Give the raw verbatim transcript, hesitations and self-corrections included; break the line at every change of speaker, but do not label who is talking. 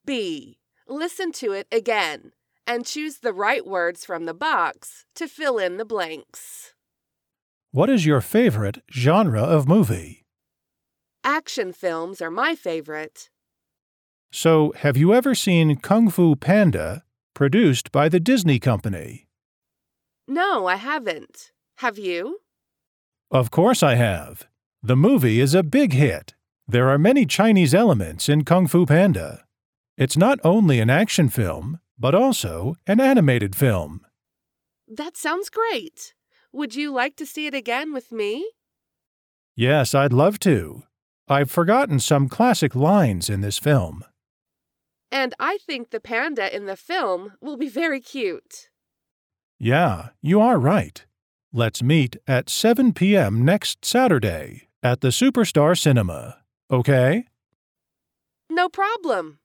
B. Listen to it again and choose the right words from the box to fill in the blanks.
What is your favorite genre of movie?
Action films are my favorite.
So, have you ever seen Kung Fu Panda, produced by the Disney Company?
No, I haven't. Have you?
Of course I have. The movie is a big hit. There are many Chinese elements in Kung Fu Panda. It's not only an action film, but also an animated film.
That sounds great. Would you like to see it again with me?
Yes, I'd love to. I've forgotten some classic lines in this film.
And I think the panda in the film will be very cute.
Yeah, you are right. Let's meet at seven p.m. next Saturday at the Superstar Cinema, okay?
No problem.